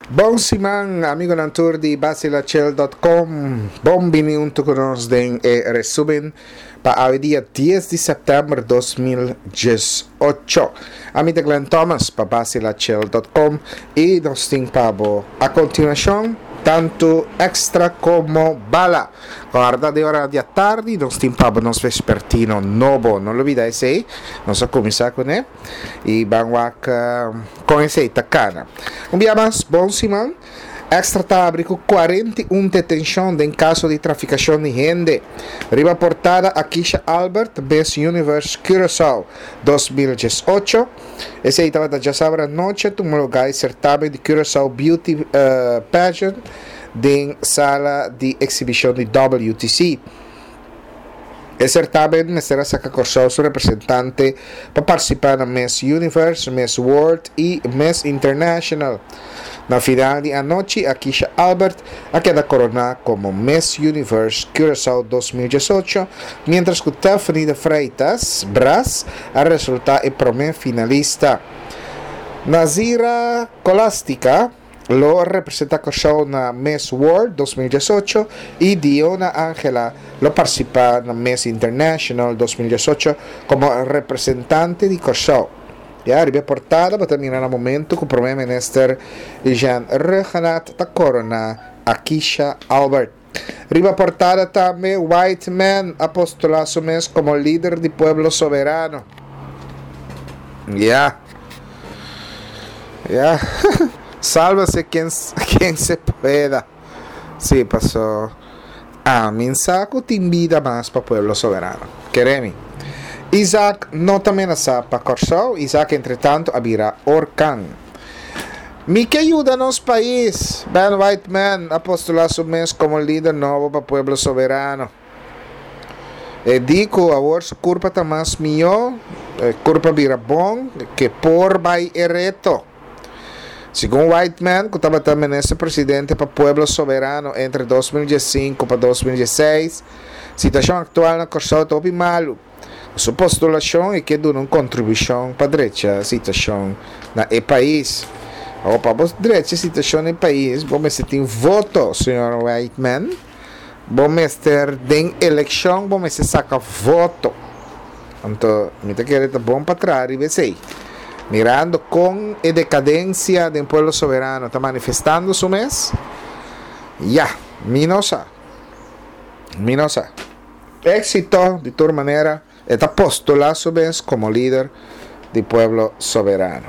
Buon siman, amigo Nantur di basilachel.com. Benvenuto con nos den resumen para el día 10 de septiembre 2018. Amigo Glenn Thomas para basilachel.com y nos timpabo a continuación tanto extra como bala. Guarda de hora de tarde nos timpabo nos vespertino novo. No lo olvides ahí. Nos comienza con él y vamos a con ese tacana. Un día más, bom simão. Extra tábrico 41 detenção em caso de traficação de gente. Riba portada a Keisha Albert, Miss Universe Curaçao 2018. Esse aí estava já sabe a noite do lugar certamen de Curaçao Beauty Pageant em sala de exibição de WTC. El certamen será saca Curaçao su representante para participar na Miss Universe, Miss World e Miss International. Na final de anoche, a Keisha Albert ha quedado coronada como Miss Universe Curaçao 2018, mientras que Tiffany de Freitas Brás ha resultado el primer finalista. Nazira Colástica lo representa Curaçao na Miss World 2018 y Diona Ángela lo participa na Miss International 2018 como representante de Curaçao. Ja, arriba portada para terminar el momento con el primer ministro Jean Regenat da corona a Keisha Albert. Arriba portada también White Man apostolado su mes como líder del pueblo soberano. Ya. Sálvase quien se pueda. Sí, pasó. Mi saco te invita más para pueblo soberano. Queremi. Isaac no te amenaza para Curaçao. Isaac, entretanto, abrirá Orcan. Mi que ayuda nos país. Ben White Man apostolado su mes como líder nuevo para pueblo soberano. Dico, ahora su culpa está más mío. Culpa vira bom que por vai ereto. Según White Man, que estaba también ese presidente para pueblo soberano entre 2015 para 2016, situación actual en Curaçao está muy malo. Su postulación es que dona una contribución para derecha situación en el país. O para derecha situación en el país, vamos a tener voto, señor White Man. Vamos a estar en elección, vamos a sacar voto. Entonces, me te quiere estar bom para atrás y ver mirando con decadencia del pueblo soberano, está manifestando su mes. Ya, Minosa. Éxito de toda manera. Está postulado a su vez como líder del pueblo soberano.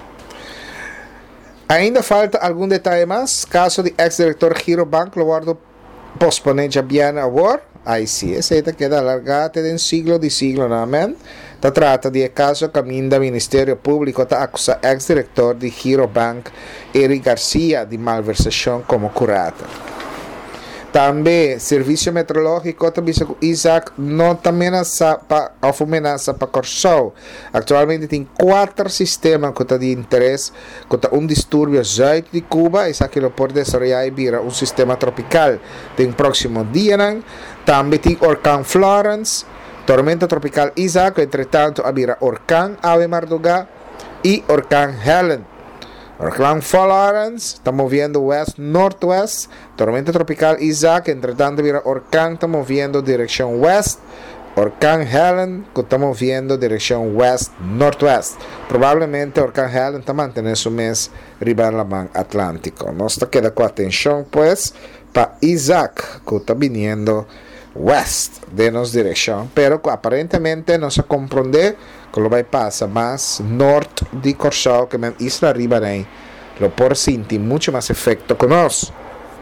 Ainda falta algún detalle más. Caso de ex-director Giro Bank lo guardo posponer ya bien ahora. Ahí sí, ese te queda alargado de un siglo nada más. Se trata de caso que el Ministerio Público está acusando al ex-director de Giro Bank, Eric García, de malversación como curata. También, Servicio Meteorológico también Isaac no también amenaza para Curaçao. Actualmente tiene 4 sistemas que están de interés, que están un disturbio sur de Cuba, Isaac lo puede desarrollar y vira un sistema tropical del próximo día. También tiene Orcán Florence, tormenta tropical Isaac, entre tanto habira Orcán Ave Mardugá y Orcán Helen. Orcán Florence está moviendo west-northwest. Tormenta tropical Isaac, entre tanto habira Orcán está moviendo dirección west. Orcán Helen está moviendo dirección west-northwest. Probablemente Orcán Helen está manteniendo su mes arriba en la mar Atlántico. Nos queda con atención pues para Isaac, que está viniendo west de nos dirección, pero aparentemente no se comprende que lo va a pasar más norte de Curaçao que en Isla Ribarén, lo por sentir mucho más efecto con nos.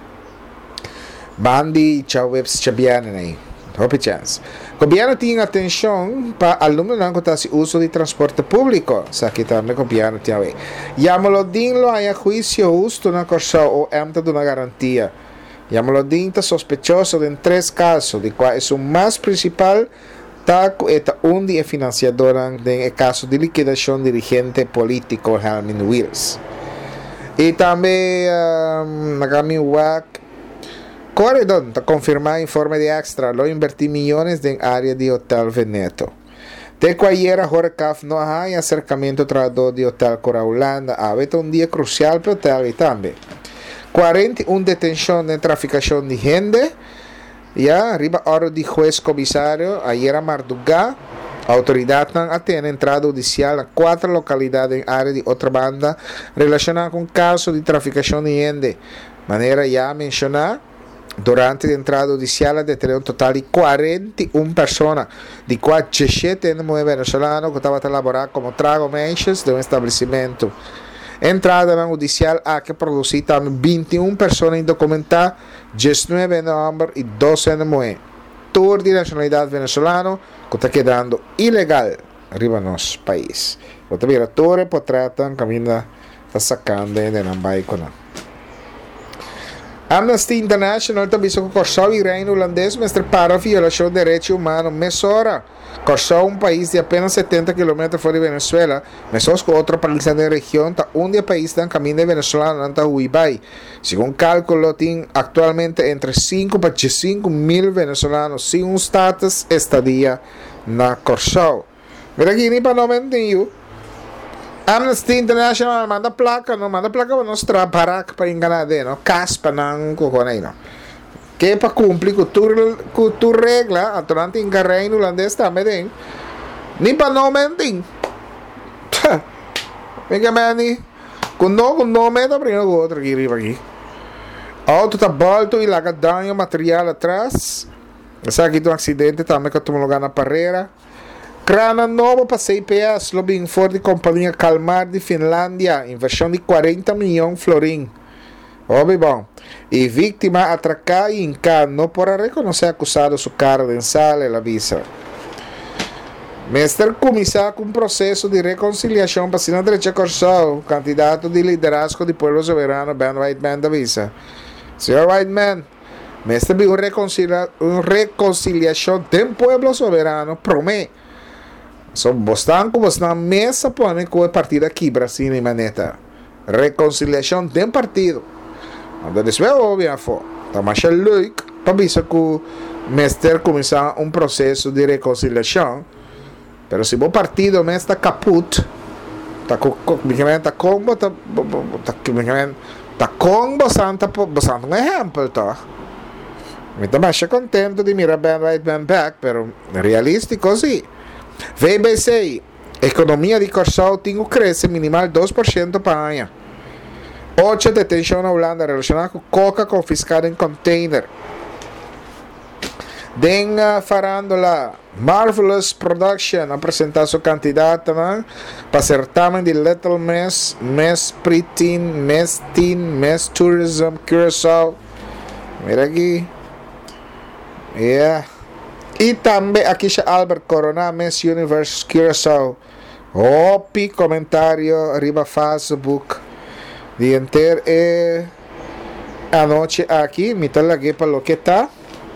Bandi Chawebs Chabianen ahí. Hope chance. Gobierno tiene atención para alumnos que hacen uso de transporte público. O sea, que también el gobierno tiene. Llámalo dinlo a juicio justo en Curaçao o emta de una garantía. Llámalo dinta sospechoso en 3 casos, de cual es un más principal. Taco es un de financiadora en el caso de liquidación dirigente político Helmin Wills. Y también Nagami Wak Corredon confirma informe de extra, lo invertí millones en área de Hotel Veneto. De cualquiera Horecaf no hay acercamiento tratado de Hotel Cora Holanda. Habita un día crucial para el hotel y también. 41 detención de traficación de gente. Ya, arriba oro de juez comisario, ayer a madrugada, autoridades han entrada judicial a 4 localidades en área de otra banda relacionada con casos de traficación de gente. Manera ya mencionar, durante la entrada judicial detenido un total de 41 personas, de cuales 17 venezolanos que estaban laborando como trago mechas de un establecimiento. Entrada na judicial há que produzir também 21 pessoas indocumentadas, 19 hombres e 12 mulheres. Tour de nacionalidade venezolana que está quedando ilegal arriba no nosso país. Você vê a torre por tratam caminho está sacando de Nambai com Amnesty International também se Corsau e Reino Holandês mestre para a violação de direitos humanos mesora. Corsau um país de apenas 70 km fora de Venezuela, mas com outro país da região, tá onde o país está em caminho de Venezuela, não está Huibai. Segundo cálculo, tem atualmente entre 5 para 5 mil venezolanos sem um status estadia na Corsau. Mira aqui, nem para não mentir. Amnesty International manda placa para nós trabalhar para enganar, não? Caspa não coconei, não. Que para cumprir com tu regla, atualmente em Reino Holandês também, nem para não mentir. Venga, mani, com não meta para o outro aqui. Auto está volto e larga dano material atrás. Essa aqui tem um acidente também que tomou lugar na parreira. Crana novo para CPS, lobbying for de companhia Kalmar de Finlândia, inversão de 40 milhões florim. Óbvio bom. E vítima atracada e encano por reconhecer acusado sua cara densal e la visa. Mestre começar com um processo de reconciliação para Sina Derecha Corsau, candidato de liderazgo de Pueblo Soberano, Ben Whiteman da visa. Senhor Whiteman, mestre viu uma reconciliação de Pueblo Soberano, promete. So, bostan na mesa põe com o partido aqui, Brasil e Maneta. Reconciliação de partido. Então, isso é óbvio, tá mais leuk, para ver que o mestre começar um processo de reconciliação. Pero se o partido está caput, tá combo, tá um exemplo, tá? Me tá mais contente de mirar Ben Whiteman back, pero realístico sim. VBC, economia de Corsau tem cresce minimal 2% para ano. 8 detenção na Holanda relacionada com coca confiscada em container. Den farandola Marvelous Production apresentar sua candidata para certamen de Little Mess, Mess Preteen, Mess Teen, Mess Tourism, Curaçao. Mira aqui. Yeah. E também aqui está Albert Corona, Miss Universe Curaçao. Opi comentário arriba Facebook. De enter anoche aqui, me tá aqui para lo que tá.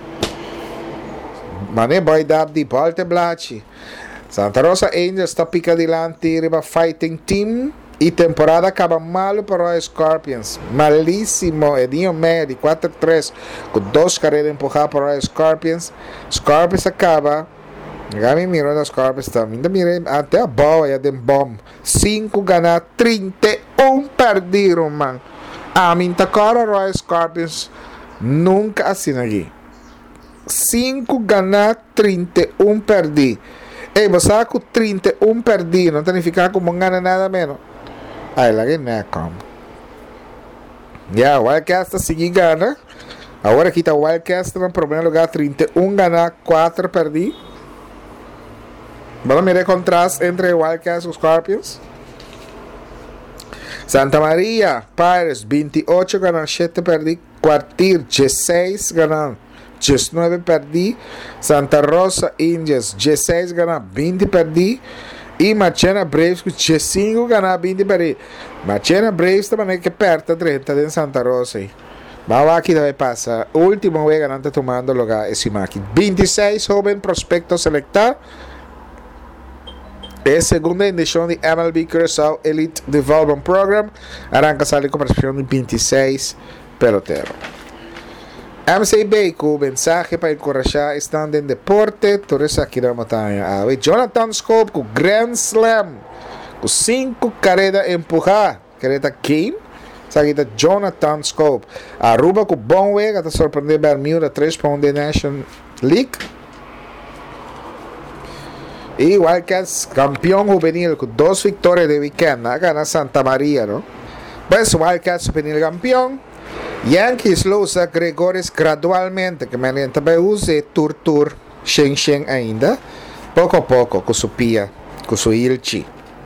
Mané boy dab de Volte Blachi. Santa Rosa Angels está pica adiante, arriba Fighting Team. E temporada acaba malo para os Scorpions. Malíssimo. Edinho Medi, 4-3. Com 2 carreiras empujadas para os Scorpions. Scorpions acaba. Gami mirou os Scorpions também. Ainda mirei até a bola e a dem bom. 5 ganhar, 31 perderam, man. A minha cara os Scorpions nunca assim aqui. 5 ganhar, 31 perdi. Ei, você com 31 perdi. Não tem que ficar como ganha nada menos. Aí, lagi na como. Yeah, Wildcats seguir gana. Agora aqui está Wildcats no primeiro lugar, 31 ganhar, 4 perdi. Vamos mirar contraste entre Wildcats e Scorpions. Santa Maria Pirates 28 ganhar, 7 perdi. Quartir 16 ganhar, 19 perdi. Santa Rosa Indians 16 ganhar, 20 perdi. E Machena Braves com 15 ganhar, 20 perdi. Machena Braves também que perto 30 de Santa Rosa. Vamos aqui vai passar. Último vez ganhando tomando lugar esse máquina. 26 jovem prospecto selectar. É a segunda edição de MLB Curaçao Elite Development Program. Arranca sair com participação de 26 peloteiros. MCB com mensagem para encorajar estando em deporte. Tudo isso aqui na montanha. Jonathan Scope com Grand Slam. Com 5 carreras empujadas. Carreta Game. Sagita Jonathan Scope. Aruba com bom wega, está surpreendendo Bermuda 3 pontos de National League. E Wildcats campeão juvenil com 2 vitórias de weekend, gana Santa Maria, não? Pues Wildcats juvenil campeão. Yankees lo usa Gregores gradualmente, que me também usa Tur, Shen ainda, pouco a pouco, com sua pia, com sua ilchi.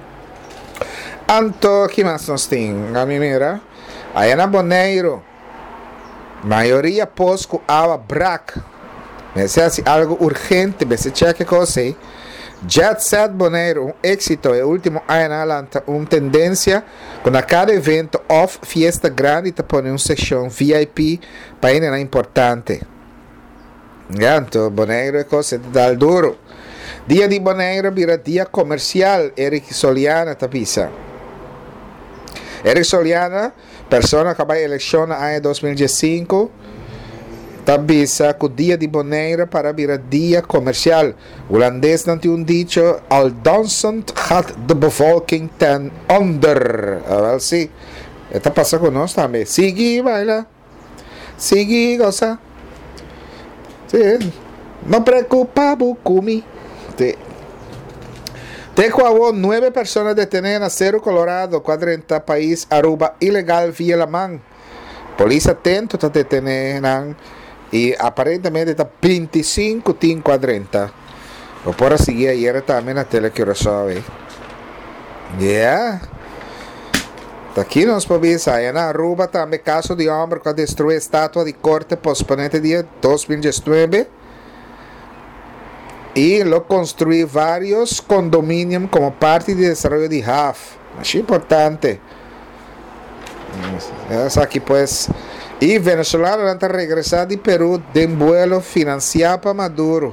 Anto, que mais nós temos? A mira, aí na Bonaire, maioria pós com água braca, mas é algo urgente, mas se checa coisa. Jet Set Bonaire, um êxito, é o último ano adelante, uma tendência, quando a cada evento off, fiesta grande, te põe uma seção VIP, para ele é importante. Então, Bonaire é coisa de dar duro. Dia de Bonaire vira dia comercial, Eric Soliana, tapisa. Eric Soliana, persona que vai eleição no ano 2015, tabisa com dia de Bonaire para virar dia comercial. O holandês não tem dicho, al dansend gaat de bevolking ten onder. Wel, sim. Está passando conosco também. Sigue, baila. Sigue, goza. Sí. No preocupa, bucumi. Sí. Tecuavo, 9 personas detenidas en Cerro Colorado, 40 país, Aruba, ilegal via la man. Polícia atento está deteniendo. E aparentemente está 25 tim 40. O por a seguir ayer também na tele que eu sabe. Yeah. Aqui nós podemos aí na Aruba também caso de homem que destruiu a estátua de corte posponente dia 2019 e lo construiu vários condomínios como parte do desenvolvimento de HAF. Acho importante. Essa aqui pues. E venezolano está regresando de Perú de un vuelo financiado para Maduro.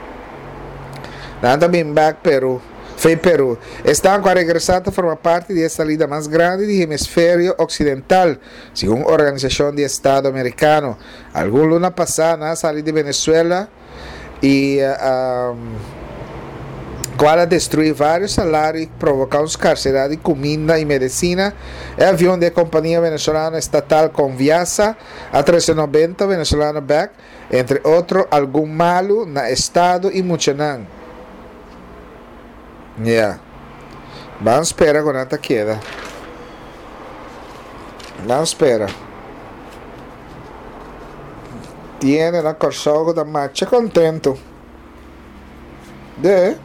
Nada bien back Perú. Foi Perú. Estão a regresar a formar parte da salida mais grande do hemisfério ocidental, segundo a Organização de Estado Americano. Algum luna passada saiu de Venezuela e qual destruiu vários salários e provocou escassez de comida e medicina. É avião da companhia venezolana estatal Conviasa A390 venezolano back, entre outros, algum malo na estado e Muchanán. Yeah. Vamos esperar quando esta queda. Vamos esperar. Tiene la corsogo da marcha contento. De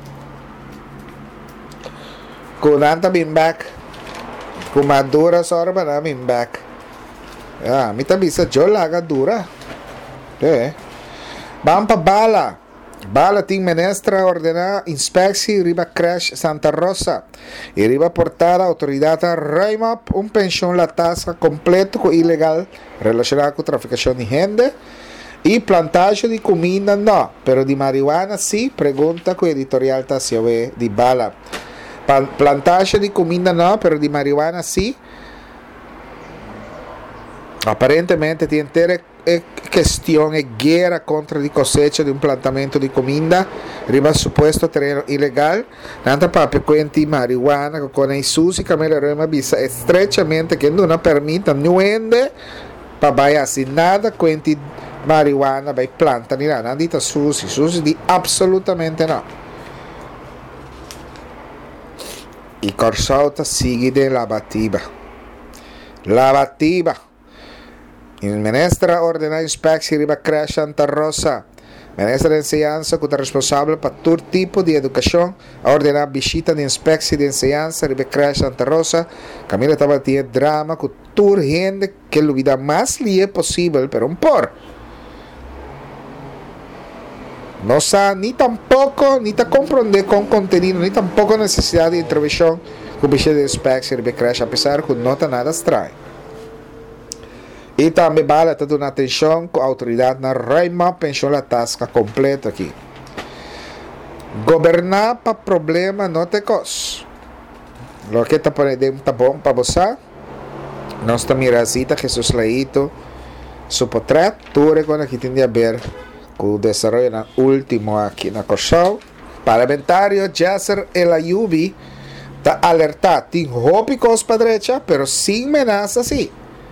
Kunanta been back. Kumadura sorba na been back. Ah, mi tabisa jo laga dura. Vamos pa bala. Bala ting menestra ordena inspección riba crash Santa Rosa. Y riba portada autoridad Raimap un pensión la tasa completo con ilegal relacionado con traficación de gente. Y plantaje de comida no, pero de marihuana sí, pregunta con editorial Tasiobe de bala. Plantaje de comida no, pero de marihuana sí. Aparentemente tiene questão é guerra contra a cosecha de plantamento de comida riba suposto terreno ilegal nanta papi quenti marihuana con i susi camela rema bisa estrechamente que não permita nuende pa vai assim nada quenti marihuana vai planta ni nada dita susi di absolutamente no e Corsauta sigue de lavativa il ministro ordena inspezioni riba crash Santa Rosa. Ministro de Enseñanza, que é responsável para todo tipo de educação, ordena visita de inspezioni de enseñanza riba crash Santa Rosa. Camila estava tendo drama com toda gente que a vida mais li é possível, pero um por. Não sabe nem tampouco, nem está compreender com conteúdo, nem tampouco necessidade de intervenção com visita de inspezioni riba crash, apesar que não está nada estranho. E também vale toda uma atenção com a autoridade na Raima pensou a tasca completa aqui. Governar para problema não tem coisa. Lo que está bom para você. Nós estamos mirando Jesus Leito, seu portrait, tudo quando aqui tem a ver com o desenvolvimento último aqui na Corsal. Parlamentário Jasser El Ayubi está alertado. Tem roupa para a direita, mas sem ameaça sim.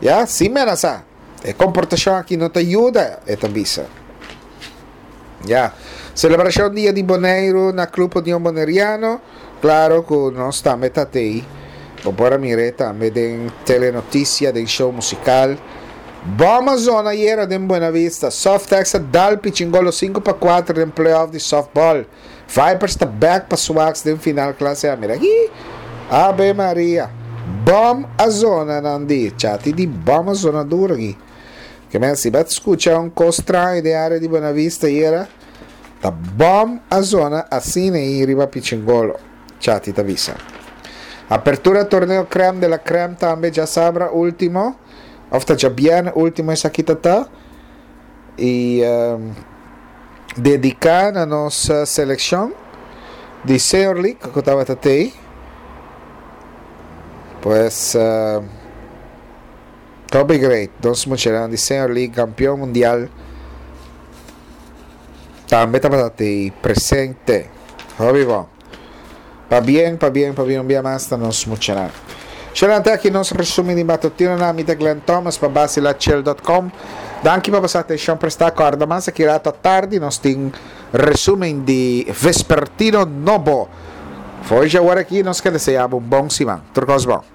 Ya, sim, menasa. É comportação aqui não te ajuda, é tabisa. Ya. Celebração dia de Boneiro na Clube União Boneriano. Claro que nós estamos aí. Para mire também tem telenotícia, tem show musical. Boma zona ieri in Buena Vista. Softex dal Pichingolo 5-4 in playoff di softball. Vipers sta back pa Swax din final classe A. Mira aqui. Ave Maria. Bom a zona nandi. Chati di bom a zona dura aqui. Che me si bat scuccia un costra di area di Buena Vista ieri. Ta bom a zona a sine in riva Pichingolo. Chati t'avvisa. Apertura torneo creme de la creme también ya sabrá último. Ofta ya bien último esa quitata. Y dedicar a nuestra selección de Senior League que estaba ahí. Pues Toby Great, dos muchachos de Senior League, campeón mundial. También estaba ahí presente. Hobby bon. Pa bien, un día más nos mucheran. C'era anche i nostri resumi di mattutino tramite Glenn Thomas pa basilacel.com. Danke pa passate sempre sta corda, ma se chirato a tardi nos tin resumen di Vespertino Nobo. Foi já agora aqui nós que desejamos um bom semana. Turcos bom.